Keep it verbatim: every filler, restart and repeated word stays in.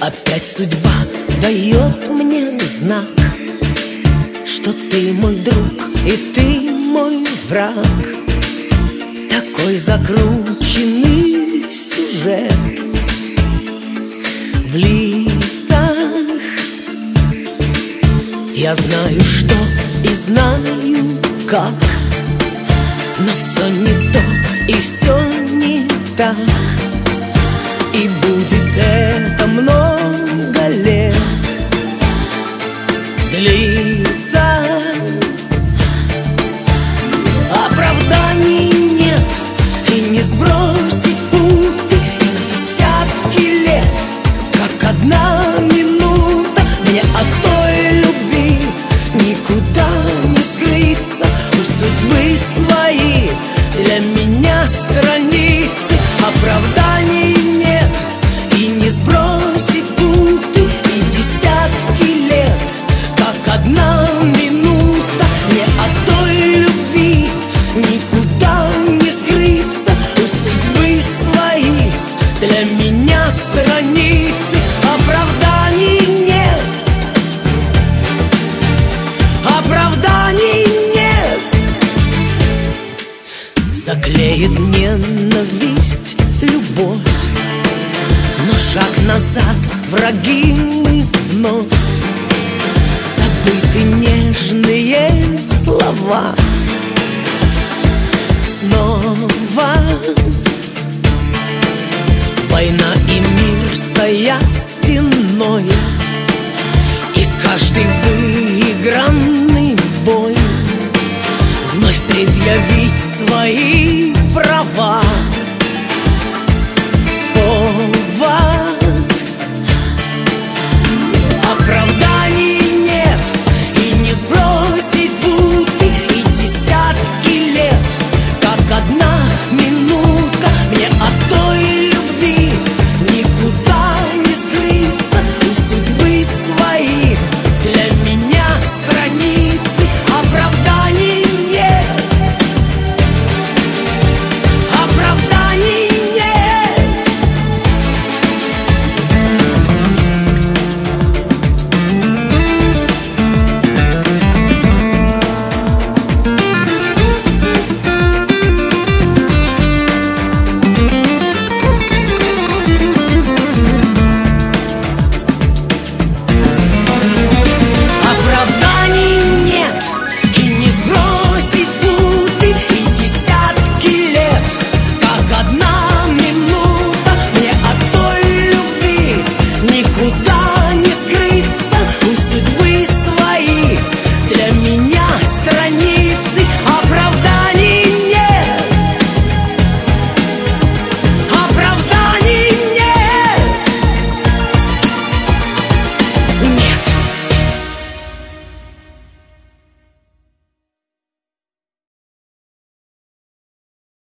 Опять судьба дает мне знак, что ты мой друг и ты мой враг. Такой закрученный сюжет в лицах. Я знаю, что и знаю, как, но все не то и все не так. И будет это много лет длиться. Оправданий нет, и не сбросить путы из десятки лет. Как одна минута мне от той любви никуда не скрыться. У судьбы свои для меня страницы. Оправданий нет, и не сбросить путы и десятки лет. Как одна минута мне от той любви никуда не скрыться. У судьбы свои для меня страницы. Оправданий нет, оправданий нет. Заклеит ненависть любовь, но шаг назад враги мы вновь. Забыты нежные слова снова. Война и мир стоят стеной, и каждый выигранный бой вновь предъявить свои права.